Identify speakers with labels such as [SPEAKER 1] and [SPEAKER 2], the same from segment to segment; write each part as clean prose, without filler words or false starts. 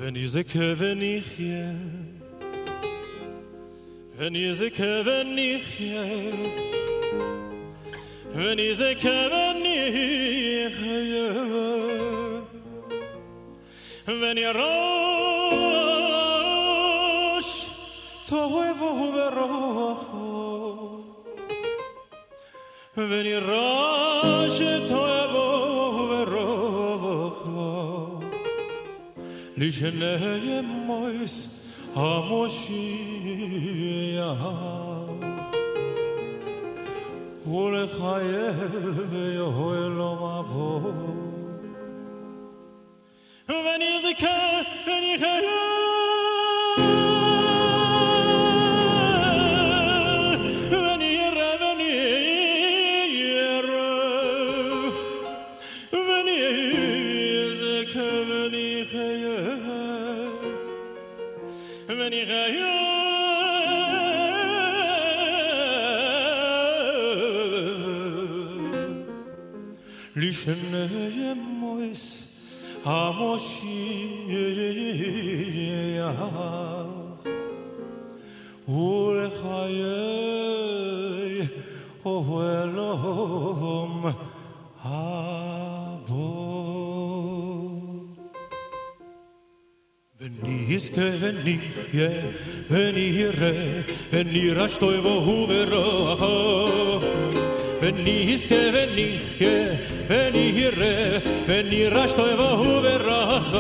[SPEAKER 1] ונזכה ונחיה, ונזכה ונחיה, ונזכה ונחיה, ונרש טוב וברוך, ונרש טוב וברוך, לשני מויס המושיע ולחייב יהוה לו מבוא ונזכה ונחיה ונראה ונזכה ונחיה ונראה לשני מויס המושיע ולחיי אוהלום הבוא ונזכה ונחיה ונראה ונרש טוב וברוך ונזכה ונחיה ונראה ונרש טוב וברוך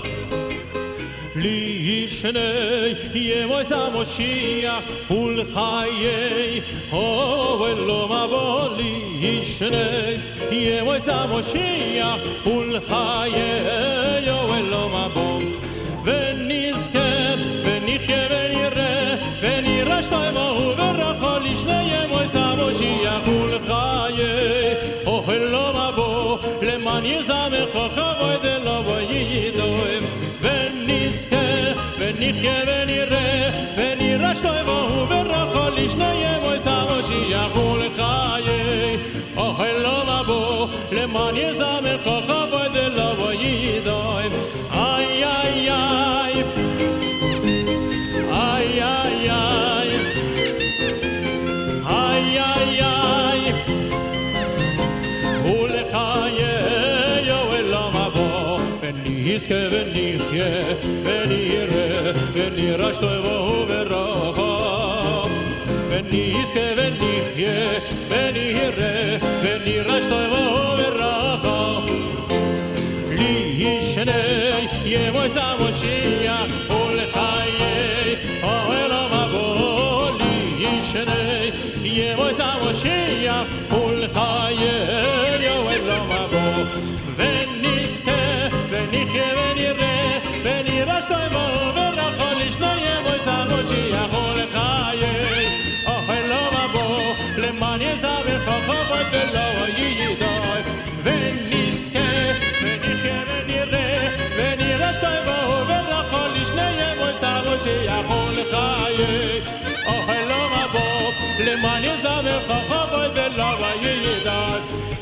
[SPEAKER 1] לשני ימויס המושיח ולחיי אוהלום הבוא לשני ימויס המושיח ולחיי אוהלום הבוא ונזכה ונחיה ונראה ונרש טוב וברוך לשני ימויס המושיח ולחיי אוהלום הבוא למען יזמך כבוד אליו וידום ונזכה ונחיה ונראה ונרש טוב וברוך לשני ימויס המושיח ולחיי אוהלום הבוא למען יזמך כבוד אליו וידום איי איי איי איי איי איי איי איי ולחיי אוהלום הבוא ונזכה ונחיה ונראה ונרש טוב וברוך ונזכה ונחיה ונראה ונרש טוב וברוך לשני ימויס המושיח ולחיי אוהלום הבוא לשני ימויס המושיח ולחיי אוהלום הבוא ונזכה ונחיה ונראה ונרש טוב וברוך לשני ימויס המושיח ולחיי אוהלום הבוא למען יזמך כבוד אליו וידום ונזכה ונחיה ונראה ונרש טוב וברוך לשני ימויס המושיח ולחיי אוהלום הבוא למען יזמך כבוד אליו וידום